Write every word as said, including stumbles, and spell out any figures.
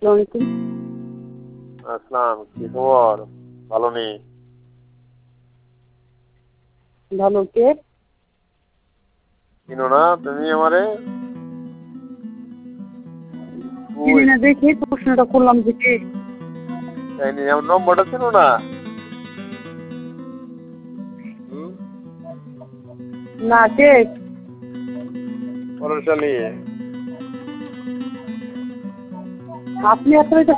আসসালামু আলাইকুম। আসসালাম, কি খবর? ভালো নেই। ভালো, কে? চিনো না তুমি আমারে? চিনি ওই না দেখে প্রশ্নটা করলাম যে কে? তাই নি, আমার নম্বরটা চিনো না? হুম? না, কে? পরশালী। আপনি আসলে তো